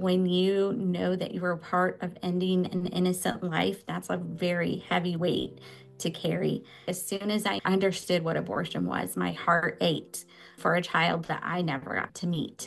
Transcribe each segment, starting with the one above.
when you know that you are part of ending an innocent life, that's a very heavy weight to carry. As soon as I understood what abortion was, my heart ached for a child that I never got to meet.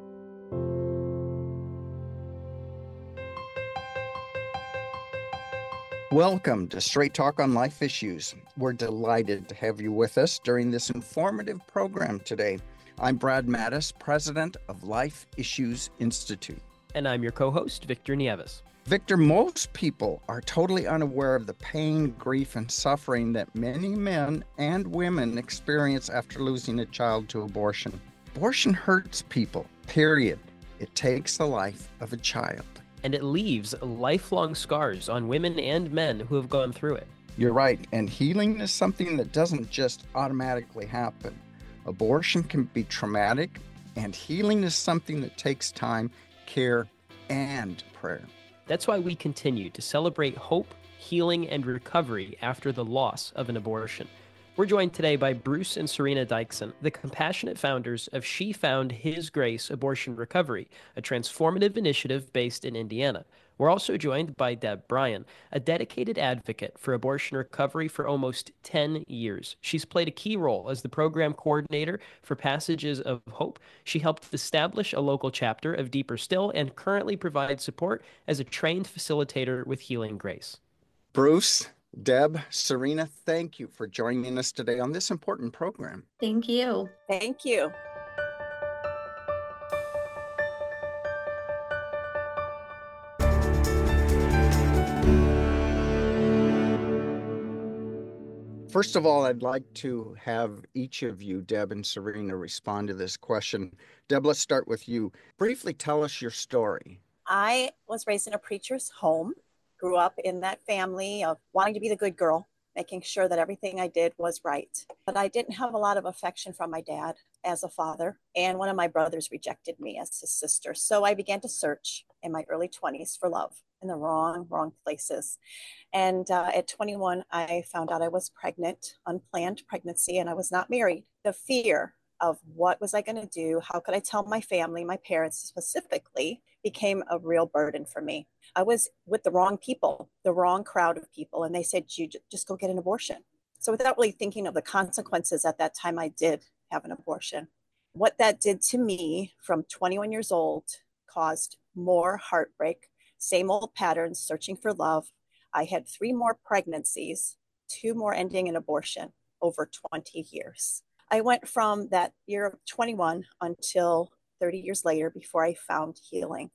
Welcome to Straight Talk on Life Issues. We're delighted to have you with us during this informative program today. I'm Brad Mattis, president of Life Issues Institute. And I'm your co-host, Victor Nieves. Victor, most people are totally unaware of the pain, grief, and suffering that many men and women experience after losing a child to abortion. Abortion hurts people, period. It takes the life of a child. And it leaves lifelong scars on women and men who have gone through it. You're right, and healing is something that doesn't just automatically happen. Abortion can be traumatic, and healing is something that takes time, care, and prayer. That's why we continue to celebrate hope, healing, and recovery after the loss of an abortion. We're joined today by Bruce and Serena Dykson, the compassionate founders of She Found His Grace Abortion Recovery, a transformative initiative based in Indiana. We're also joined by Deb Bryan, a dedicated advocate for abortion recovery for almost 10 years. She's played a key role as the program coordinator for Passages of Hope. She helped establish a local chapter of Deeper Still and currently provides support as a trained facilitator with Healing Grace. Bruce, Deb, Serena, thank you for joining us today on this important program. Thank you. Thank you. First of all, I'd like to have each of you, Deb and Serena, respond to this question. Deb, let's start with you. Briefly tell us your story. I was raised in a preacher's home, grew up in that family of wanting to be the good girl, making sure that everything I did was right. But I didn't have a lot of affection from my dad as a father, and one of my brothers rejected me as his sister. So I began to search in my early 20s for love in the wrong places. And at 21, I found out I was pregnant, unplanned pregnancy, and I was not married. The fear of what was I going to do? How could I tell my family, my parents specifically, became a real burden for me. I was with the wrong people, the wrong crowd of people, and they said, you just go get an abortion. So without really thinking of the consequences at that time, I did have an abortion. What that did to me from 21 years old caused more heartbreak, same old patterns, searching for love. I had 3 more pregnancies, 2 more ending in abortion over 20 years. I went from that year of 21 until 30 years later before I found healing.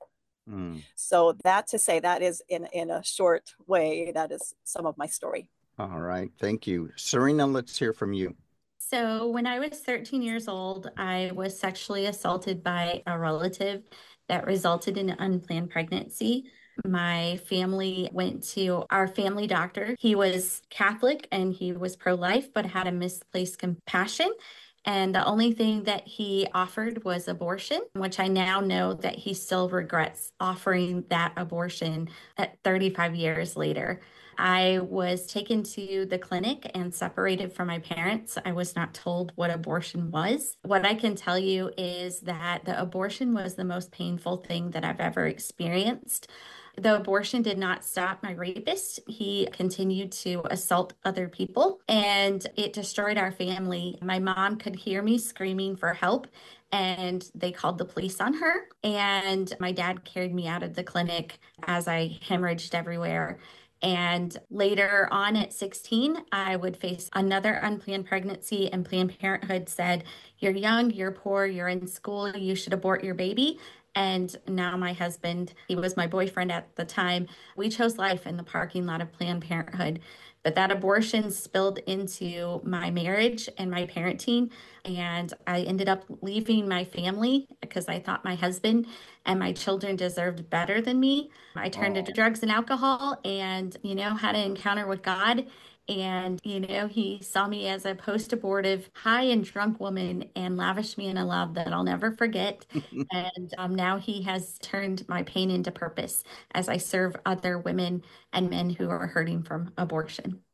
So that to say, that is in a short way, that is some of my story. All right. Thank you. Serena, let's hear from you. So when I was 13 years old, I was sexually assaulted by a relative that resulted in an unplanned pregnancy. My family went to our family doctor. He was Catholic and he was pro-life, but had a misplaced compassion. And the only thing that he offered was abortion, which I now know that he still regrets offering that abortion at 35 years later. I was taken to the clinic and separated from my parents. I was not told what abortion was. What I can tell you is that the abortion was the most painful thing that I've ever experienced. The abortion did not stop my rapist. He continued to assault other people and it destroyed our family. My mom could hear me screaming for help and they called the police on her. And my dad carried me out of the clinic as I hemorrhaged everywhere. And later on at 16, I would face another unplanned pregnancy, and Planned Parenthood said, "You're young, you're poor, you're in school, you should abort your baby." And now my husband, he was my boyfriend at the time, we chose life in the parking lot of Planned Parenthood. But that abortion spilled into my marriage and my parenting. And I ended up leaving my family because I thought my husband and my children deserved better than me. I turned to drugs and alcohol and, had an encounter with God. And, he saw me as a post-abortive, high and drunk woman and lavished me in a love that I'll never forget. And now he has turned my pain into purpose as I serve other women and men who are hurting from abortion.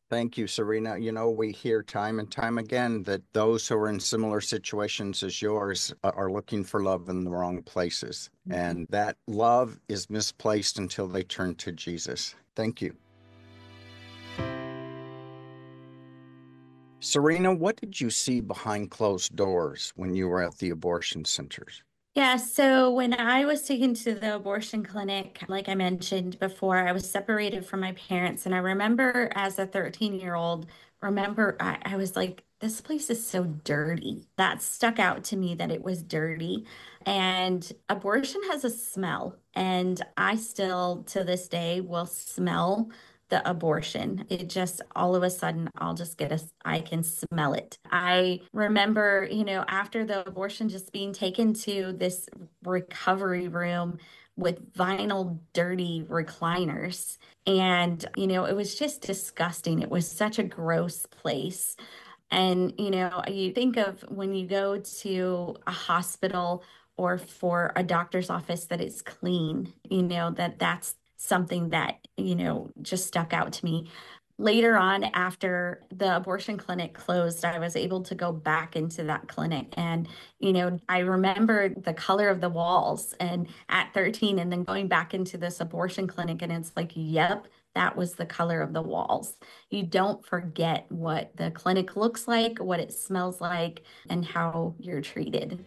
Thank you, Serena. You know, we hear time and time again that those who are in similar situations as yours are looking for love in the wrong places, and that love is misplaced until they turn to Jesus. Thank you. Serena, what did you see behind closed doors when you were at the abortion centers? Yeah, so when I was taken to the abortion clinic, like I mentioned before, I was separated from my parents. And I remember as a 13-year-old, I was like, this place is so dirty. That stuck out to me that it was dirty. And abortion has a smell. And I still, to this day, will smell the abortion. It just all of a sudden, I can smell it. I remember, after the abortion, just being taken to this recovery room with vinyl dirty recliners. And, it was just disgusting. It was such a gross place. And, you think of when you go to a hospital or for a doctor's office that it's clean, that's something that, just stuck out to me. Later on, after the abortion clinic closed, I was able to go back into that clinic. And, I remember the color of the walls and at 13, and then going back into this abortion clinic, and it's like, yep, that was the color of the walls. You don't forget what the clinic looks like, what it smells like, and how you're treated.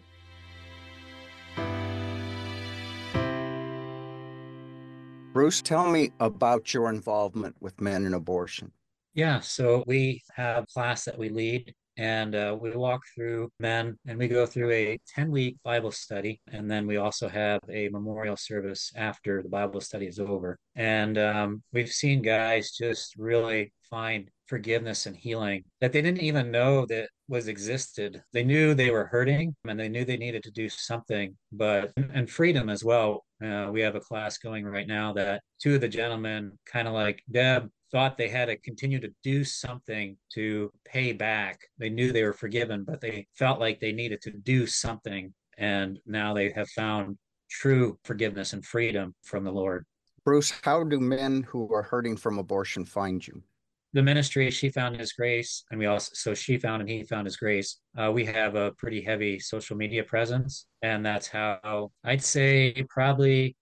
Bruce, tell me about your involvement with men in abortion. Yeah, so we have a class that we lead, and we walk through men, and we go through a 10-week Bible study. And then we also have a memorial service after the Bible study is over. And we've seen guys just really find forgiveness and healing that they didn't even know that was existed. They knew they were hurting and they knew they needed to do something, but and freedom as well. We have a class going right now that two of the gentlemen, kind of like Deb, thought they had to continue to do something to pay back. They knew they were forgiven, but they felt like they needed to do something. And now they have found true forgiveness and freedom from the Lord. Bruce, how do men who are hurting from abortion find you? The ministry, She Found His Grace, and we also, so She Found and He Found His Grace. We have a pretty heavy social media presence, and that's how I'd say probably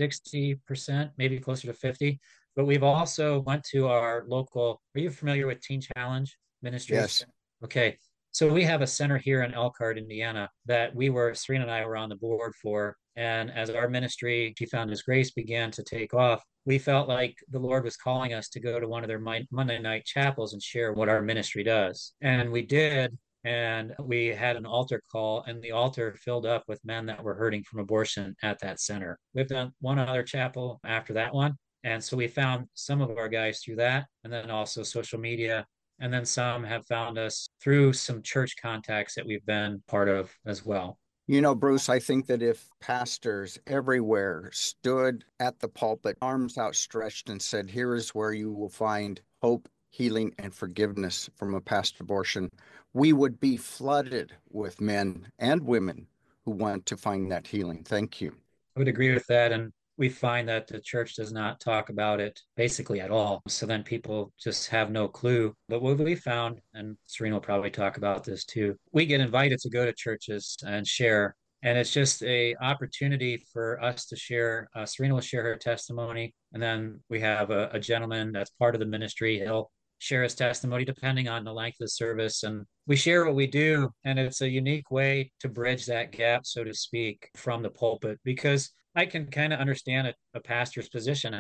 60%, maybe closer to 50. But we've also went to our local, are you familiar with Teen Challenge Ministries? Yes. Okay. So we have a center here in Elkhart, Indiana, that Serena and I were on the board for. And as our ministry, She Found His Grace, began to take off, we felt like the Lord was calling us to go to one of their Monday night chapels and share what our ministry does. And we did. And we had an altar call, and the altar filled up with men that were hurting from abortion at that center. We've done one other chapel after that one. And so we found some of our guys through that, and then also social media. And then some have found us through some church contacts that we've been part of as well. You know, Bruce, I think that if pastors everywhere stood at the pulpit, arms outstretched, and said, here is where you will find hope, healing, and forgiveness from a past abortion, we would be flooded with men and women who want to find that healing. Thank you. I would agree with that. And we find that the church does not talk about it basically at all. So then people just have no clue. But what we found, and Serena will probably talk about this too, we get invited to go to churches and share. And it's just a opportunity for us to share. Serena will share her testimony. And then we have a gentleman that's part of the ministry. He'll share his testimony depending on the length of the service. And we share what we do. And it's a unique way to bridge that gap, so to speak, from the pulpit, because I can kind of understand a pastor's position.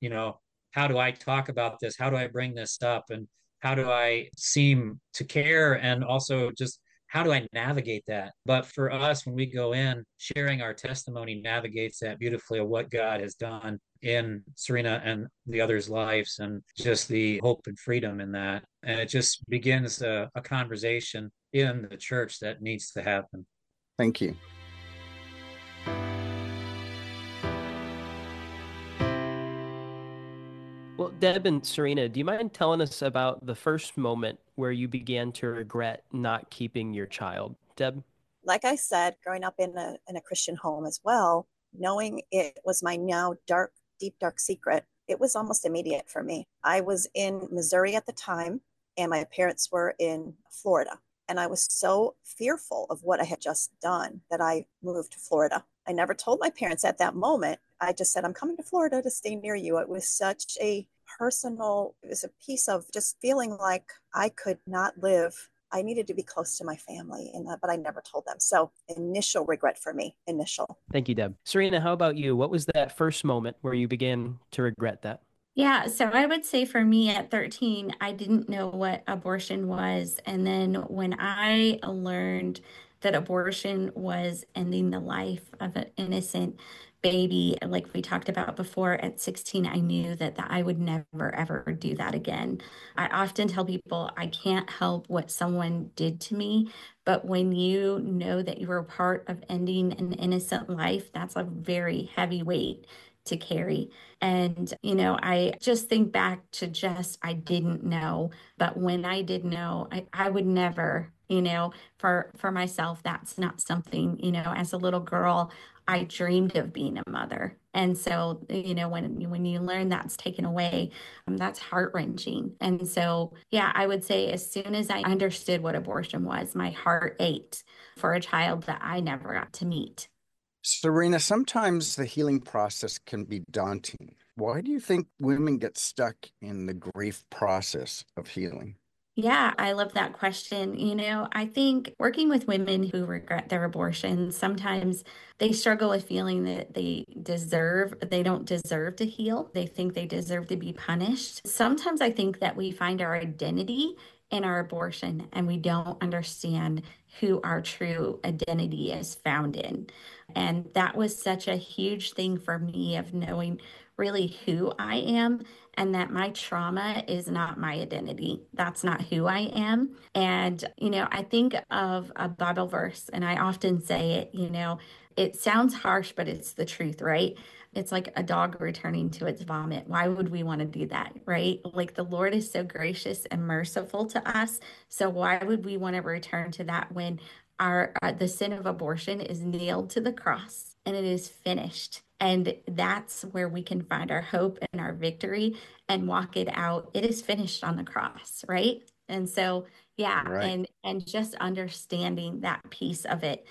How do I talk about this? How do I bring this up? And how do I seem to care? And also just how do I navigate that? But for us, when we go in, sharing our testimony navigates that beautifully of what God has done in Serena and the others' lives, and just the hope and freedom in that. And it just begins a conversation in the church that needs to happen. Thank you. Well, Deb and Serena, do you mind telling us about the first moment where you began to regret not keeping your child? Deb? Like I said, growing up in a Christian home as well, knowing it was my now deep, dark secret, it was almost immediate for me. I was in Missouri at the time, and my parents were in Florida. And I was so fearful of what I had just done that I moved to Florida. I never told my parents at that moment. I just said, I'm coming to Florida to stay near you. It was such a personal, it was a piece of just feeling like I could not live. I needed to be close to my family, but I never told them. So initial regret for me, initial. Thank you, Deb. Serena, how about you? What was that first moment where you began to regret that? Yeah, so I would say for me at 13, I didn't know what abortion was. And then when I learned that abortion was ending the life of an innocent baby, like we talked about before, at 16, I knew that I would never, ever do that again. I often tell people I can't help what someone did to me, but when you know that you were part of ending an innocent life, that's a very heavy weight to carry. And, I just think back to just, I didn't know. But when I did know, I would never, for myself, that's not something, as a little girl, I dreamed of being a mother. And so, when you learn that's taken away, that's heart-wrenching. And so, yeah, I would say as soon as I understood what abortion was, my heart ached for a child that I never got to meet. Serena, sometimes the healing process can be daunting. Why do you think women get stuck in the grief process of healing? Yeah, I love that question. I think working with women who regret their abortions, sometimes they struggle with feeling that they don't deserve to heal. They think they deserve to be punished. Sometimes I think that we find our identity in our abortion and we don't understand who our true identity is found in. And that was such a huge thing for me of knowing really who I am and that my trauma is not my identity. That's not who I am. And, I think of a Bible verse, and I often say it, it sounds harsh, but it's the truth, right? It's like a dog returning to its vomit. Why would we want to do that, right? Like the Lord is so gracious and merciful to us. So why would we want to return to that when the sin of abortion is nailed to the cross and it is finished? And that's where we can find our hope and our victory and walk it out. It is finished on the cross, right? And so, yeah, Right. and just understanding that piece of it.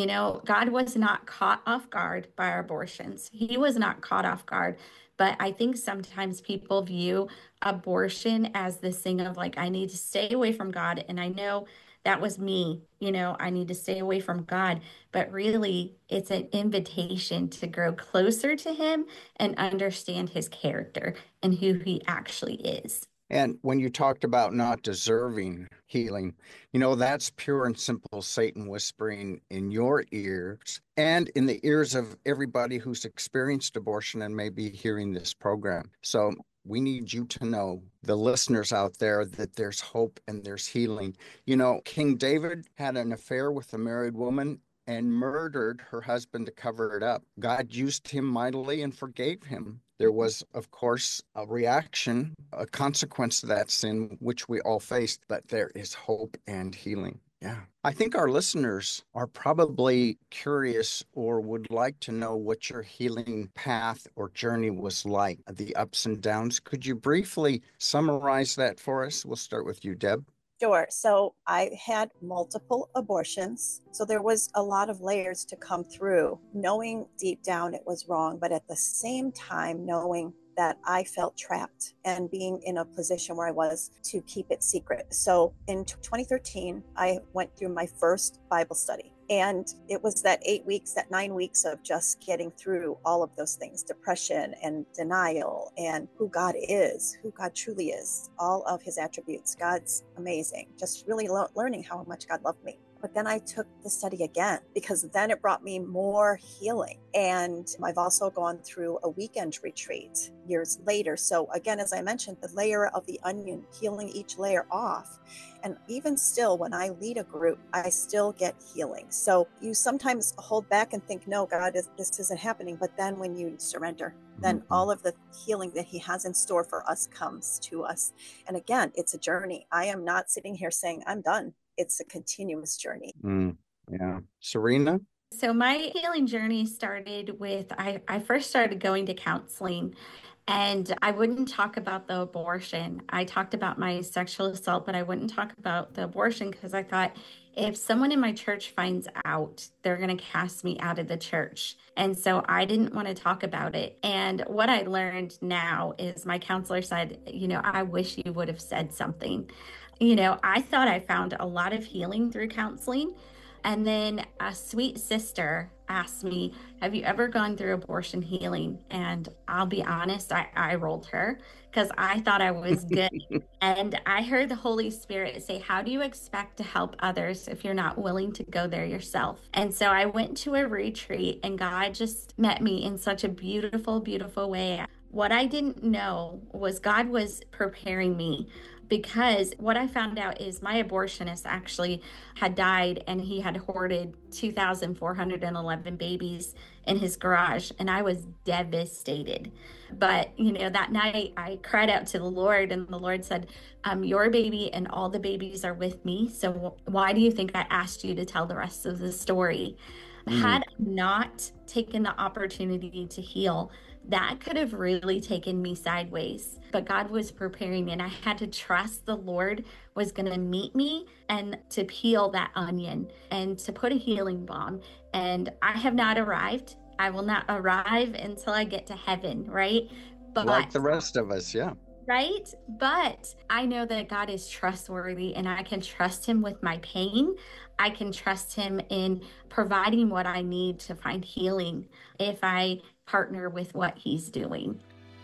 God was not caught off guard by our abortions. He was not caught off guard. But I think sometimes people view abortion as this thing of like, I need to stay away from God. And I know that was me, I need to stay away from God. But really, it's an invitation to grow closer to Him and understand His character and who He actually is. And when you talked about not deserving healing, that's pure and simple Satan whispering in your ears and in the ears of everybody who's experienced abortion and may be hearing this program. So we need you to know, the listeners out there, that there's hope and there's healing. King David had an affair with a married woman and murdered her husband to cover it up. God used him mightily and forgave him. There was, of course, a reaction, a consequence to that sin, which we all faced, but there is hope and healing. Yeah. I think our listeners are probably curious or would like to know what your healing path or journey was like, the ups and downs. Could you briefly summarize that for us? We'll start with you, Deb. Sure. So I had multiple abortions. So there was a lot of layers to come through, knowing deep down it was wrong, but at the same time, knowing that I felt trapped and being in a position where I was to keep it secret. So in 2013, I went through my first Bible study. And it was that 8 weeks, that 9 weeks of just getting through all of those things, depression and denial and who God is, who God truly is, all of his attributes. God's amazing. Just really learning how much God loved me. But then I took the study again because then it brought me more healing. And I've also gone through a weekend retreat years later. So again, as I mentioned, the layer of the onion, peeling each layer off. And even still, when I lead a group, I still get healing. So you sometimes hold back and think, no, God, this isn't happening. But then when you surrender, then all of the healing that he has in store for us comes to us. And again, it's a journey. I am not sitting here saying I'm done. It's a continuous journey. Yeah. Serena? So my healing journey started with I first started going to counseling, and I wouldn't talk about the abortion. I talked about my sexual assault, but I wouldn't talk about the abortion because I thought if someone in my church finds out, they're going to cast me out of the church. And so I didn't want to talk about it. And what I learned now is my counselor said, I wish you would have said something. I thought I found a lot of healing through counseling. And then a sweet sister asked me, have you ever gone through abortion healing? And I'll be honest, I rolled her because I thought I was good. And I heard the Holy Spirit say, how do you expect to help others if you're not willing to go there yourself? And so I went to a retreat, and God just met me in such a beautiful, beautiful way. What I didn't know was God was preparing me, because what I found out is my abortionist actually had died, and he had hoarded 2,411 babies in his garage, and I was devastated. But, that night I cried out to the Lord, and the Lord said, your baby and all the babies are with me. So why do you think I asked you to tell the rest of the story? Had I not taken the opportunity to heal, that could have really taken me sideways. But God was preparing me, and I had to trust the Lord was going to meet me and to peel that onion and to put a healing balm. And I have not arrived. I will not arrive until I get to heaven, right? But Like the rest of us, yeah. right? But I know that God is trustworthy, and I can trust him with my pain. I can trust him in providing what I need to find healing if I partner with what he's doing.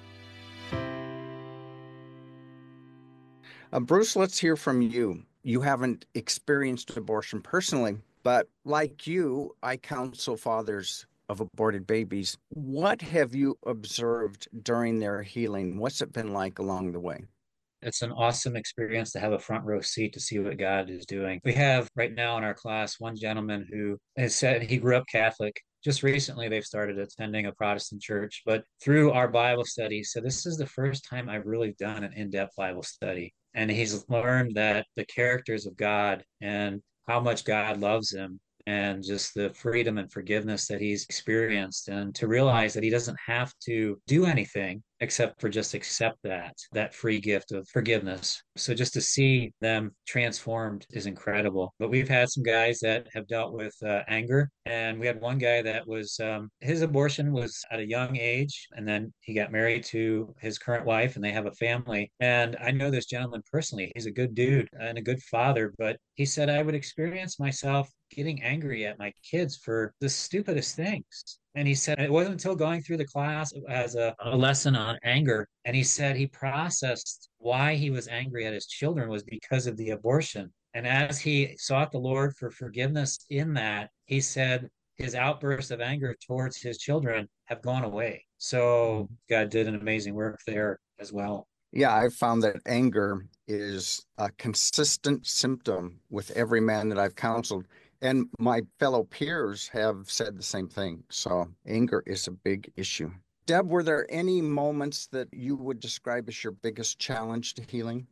Bruce, let's hear from you. You haven't experienced abortion personally, but like you, I counsel fathers of aborted babies. What have you observed during their healing? What's it been like along the way? It's an awesome experience to have a front row seat to see what God is doing. We have right now in our class one gentleman who has said he grew up Catholic. Just recently, they've started attending a Protestant church, but through our Bible study, so this is the first time I've really done an in-depth Bible study. And he's learned that the characters of God and how much God loves him and just the freedom and forgiveness that he's experienced, and to realize that he doesn't have to do anything except for just accept that free gift of forgiveness. So just to see them transformed is incredible. But we've had some guys that have dealt with anger, and we had one guy that was his abortion was at a young age, and then he got married to his current wife, and they have a family. And I know this gentleman personally. He's a good dude and a good father, but he said I would experience myself getting angry at my kids for the stupidest things. And he said it wasn't until going through the class as a lesson on anger. And he said he processed why he was angry at his children was because of the abortion. And as he sought the Lord for forgiveness in that, he said his outbursts of anger towards his children have gone away. So God did an amazing work there as well. Yeah, I've found that anger is a consistent symptom with every man that I've counseled. And my fellow peers have said the same thing. So anger is a big issue. Deb, were there any moments that you would describe as your biggest challenge to healing?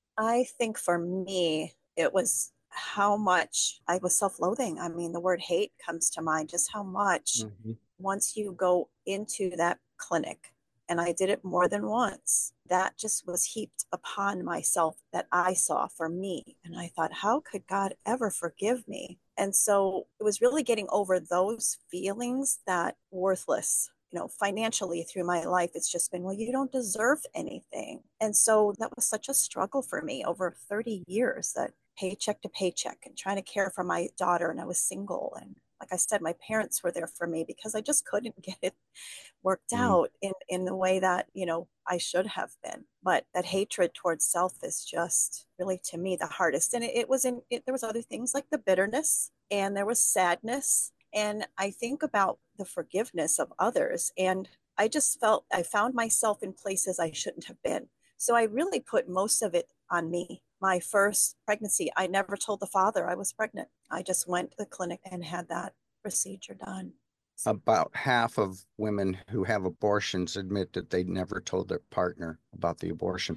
I think for me, it was how much I was self loathing. I mean, the word hate comes to mind, just how much once you go into that clinic, and I did it more than once, that just was heaped upon myself that I saw for me. And I thought, how could God ever forgive me? And so it was really getting over those feelings that worthless. Financially through my life, it's just been, well, you don't deserve anything. And so that was such a struggle for me over 30 years, that paycheck to paycheck and trying to care for my daughter. And I was single. And like I said, my parents were there for me because I just couldn't get it worked out in the way that, I should have been. But that hatred towards self is just really, to me, the hardest. And there was other things like the bitterness, and there was sadness. And I think about the forgiveness of others. And I just felt I found myself in places I shouldn't have been. So I really put most of it on me. My first pregnancy, I never told the father I was pregnant. I just went to the clinic and had that procedure done. About half of women who have abortions admit that they never told their partner about the abortion.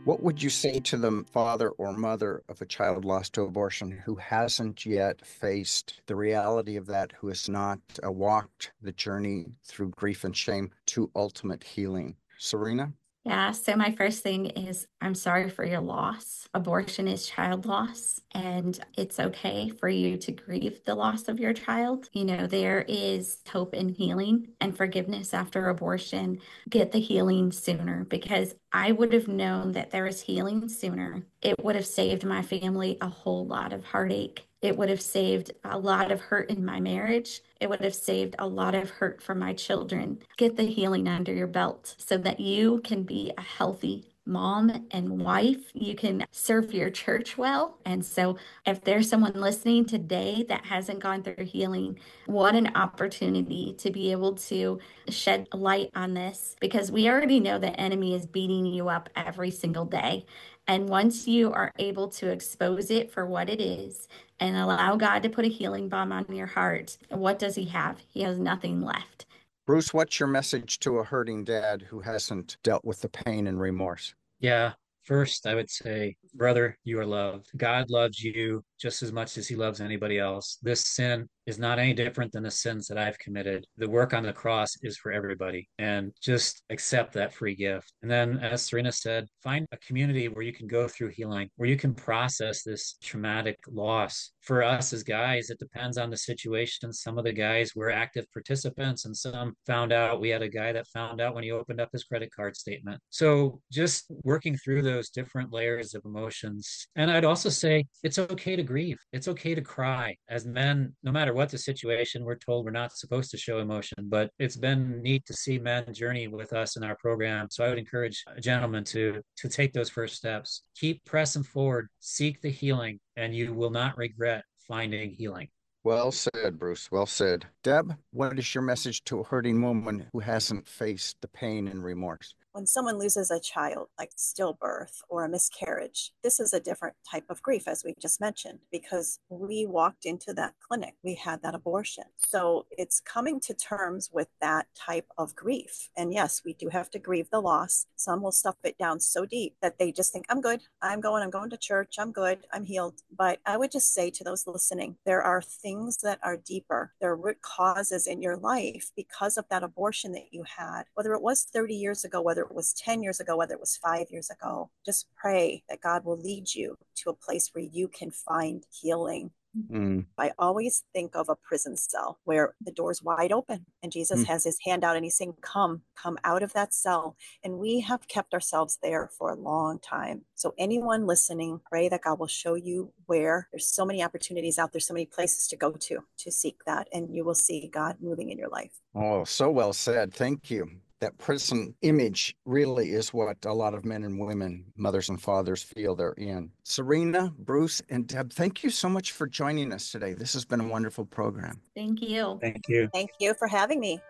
What would you say to the father or mother of a child lost to abortion who hasn't yet faced the reality of that, who has not walked the journey through grief and shame to ultimate healing? Serena? Yeah, so my first thing is I'm sorry for your loss. Abortion is child loss, and it's okay for you to grieve the loss of your child. There is hope and healing and forgiveness after abortion. Get the healing sooner, because I would have known that there was healing sooner. It would have saved my family a whole lot of heartache. It would have saved a lot of hurt in my marriage. It would have saved a lot of hurt for my children. Get the healing under your belt so that you can be a healthy mom and wife. You can serve your church well. And so, if there's someone listening today that hasn't gone through healing, what an opportunity to be able to shed light on this, because we already know the enemy is beating you up every single day. And once you are able to expose it for what it is and allow God to put a healing balm on your heart, what does he have? He has nothing left. Bruce, what's your message to a hurting dad who hasn't dealt with the pain and remorse? Yeah. First, I would say, brother, you are loved. God loves you just as much as he loves anybody else. This sin is not any different than the sins that I've committed. The work on the cross is for everybody, and just accept that free gift. And then, as Serena said, find a community where you can go through healing, where you can process this traumatic loss. For us as guys, it depends on the situation. Some of the guys were active participants, and some found out. We had a guy that found out when he opened up his credit card statement. So just working through those different layers of emotions. And I'd also say it's okay to grieve. It's okay to cry. As men, no matter what the situation, we're told we're not supposed to show emotion, but it's been neat to see men journey with us in our program. So I would encourage gentlemen to take those first steps. Keep pressing forward, seek the healing, and you will not regret finding healing. Well said, Bruce. Well said. Deb, what is your message to a hurting woman who hasn't faced the pain and remorse? When someone loses a child, like stillbirth or a miscarriage, this is a different type of grief, as we just mentioned, because we walked into that clinic, we had that abortion. So it's coming to terms with that type of grief. And yes, we do have to grieve the loss. Some will stuff it down so deep that they just think, I'm good, I'm going to church, I'm good, I'm healed. But I would just say to those listening, there are things that are deeper. There are root causes in your life because of that abortion that you had, whether it was 30 years ago, whether it was 10 years ago, whether it was 5 years ago. Just pray that God will lead you to a place where you can find healing. I always think of a prison cell where the door's wide open and Jesus has his hand out and he's saying, come out of that cell. And we have kept ourselves there for a long time. So anyone listening, pray that God will show you where. There's so many opportunities out there, so many places to go to seek that, and you will see God moving in your life. Oh, so well said. Thank you. That prison image really is what a lot of men and women, mothers and fathers, feel they're in. Serena, Bruce, and Deb, thank you so much for joining us today. This has been a wonderful program. Thank you. Thank you. Thank you for having me.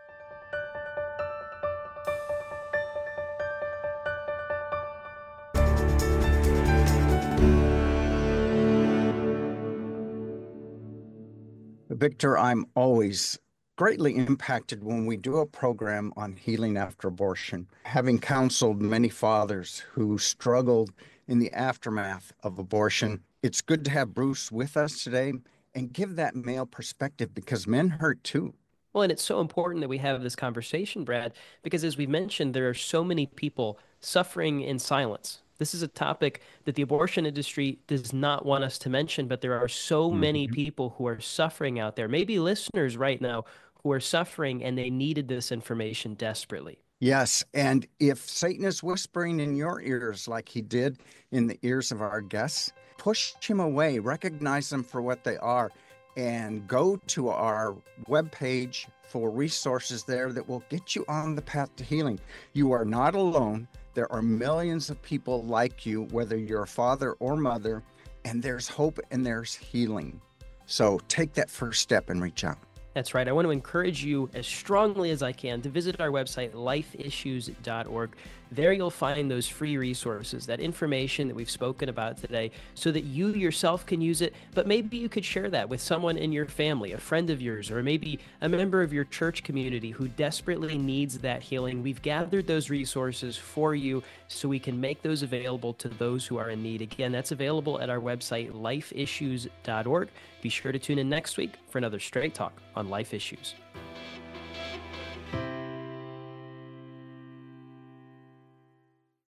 Victor, I'm always greatly impacted when we do a program on healing after abortion. Having counseled many fathers who struggled in the aftermath of abortion, it's good to have Bruce with us today and give that male perspective, because men hurt too. Well, and it's so important that we have this conversation, Brad, because as we've mentioned, there are so many people suffering in silence. This is a topic that the abortion industry does not want us to mention, but there are so many people who are suffering out there, maybe listeners right now, who are suffering, and they needed this information desperately. Yes, and if Satan is whispering in your ears like he did in the ears of our guests, push him away, recognize them for what they are, and go to our webpage for resources there that will get you on the path to healing. You are not alone. There are millions of people like you, whether you're a father or mother, and there's hope and there's healing. So take that first step and reach out. That's right. I want to encourage you as strongly as I can to visit our website, lifeissues.org. There you'll find those free resources, that information that we've spoken about today, so that you yourself can use it, but maybe you could share that with someone in your family, a friend of yours, or maybe a member of your church community who desperately needs that healing. We've gathered those resources for you so we can make those available to those who are in need. Again, that's available at our website, lifeissues.org. Be sure to tune in next week for another Straight Talk on Life Issues.